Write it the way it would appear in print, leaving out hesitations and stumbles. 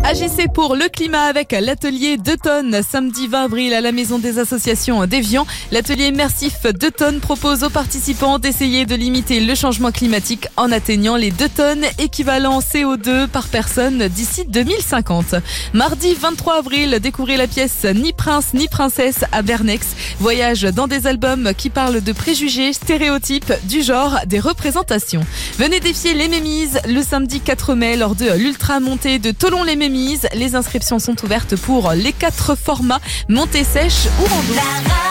Agissez pour le climat avec l'atelier 2 tonnes. Samedi 20 avril à la Maison des associations d'Évian. L'atelier immersif 2 tonnes propose aux participants d'essayer de limiter le changement climatique en atteignant les 2 tonnes équivalent CO2 par personne d'ici 2050. Mardi 23 avril, découvrez la pièce Ni prince ni princesse à Bernex. Voyage dans des albums qui parlent de préjugés, stéréotypes, du genre, des représentations. Venez défier les mémises le samedi 4 mai lors de l'ultra montée de Thollon-les-Mémises. Les inscriptions sont ouvertes pour les 4 formats, montée sèche ou rando.